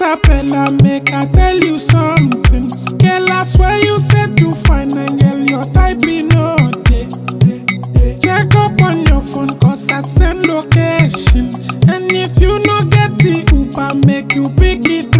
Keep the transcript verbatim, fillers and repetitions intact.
Isabella, make I tell you something. Girl, I swear you said to find and girl, your type be no day. Check up on your phone, cause I send location. And if you no get the Uber, make you pick it